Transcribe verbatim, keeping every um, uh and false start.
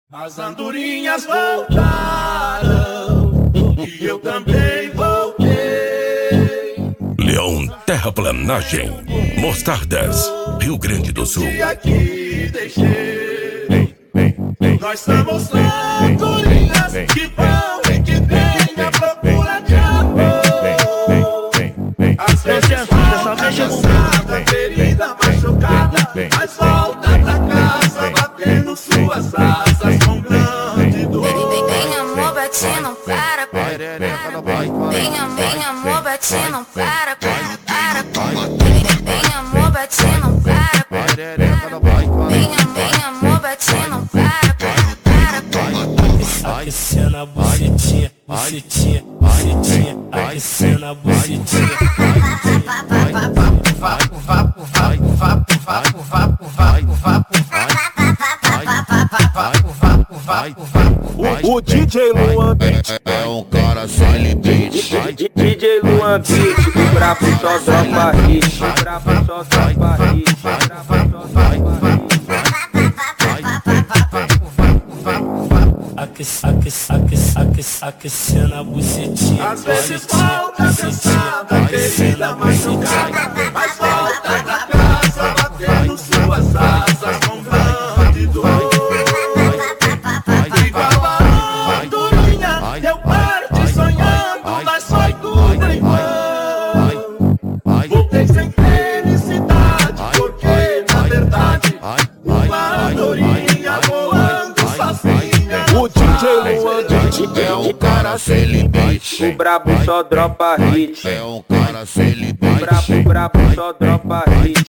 As andorinhas voltaram e eu também voltei. Leão Terraplanagem, Mostardas, Rio Grande do Sul. E aqui deixei. Nós somos andorinhas que vão e que vêm à procura de amor. Às vezes volta cansada, ferida, machucada, mas volta pra casa batendo suas asas com grande dor. Vem amor, bate, não para, para. Vem amor, bate, não para, para, para. Vem amor, bate, não para, para. Vem amor, bate, não para, para, para. Aquecendo a bucetinha, bucetinha, bucetinha, aquecendo a bucetinha. Vapo, vapo, vapo, vapo, vapo, vapo, vapo, vapo, vapo, vapo, vapo. O D J Luan Beat é um cara sem limite. D J Luan Beat, o brabo só dropa hit. O brabo só dropa hit. O brabo só dropa hit. Aquece, aquece, aquece, aquece, aquecendo a bucetinha. Às vezes volta cansada, ferida, machucada, mas volta pra casa batendo suas asas com grande dor. Igual a andorinha, eu parti sonhando, mas foi tudo em vão. Voltei sem felicidade, porque na verdade uma andorinha voando sozinha. O D J Luan Beat É um cara sem limite. o brabo só dropa hit. É um cara sem limite. O brabo, brabo só dropa hit.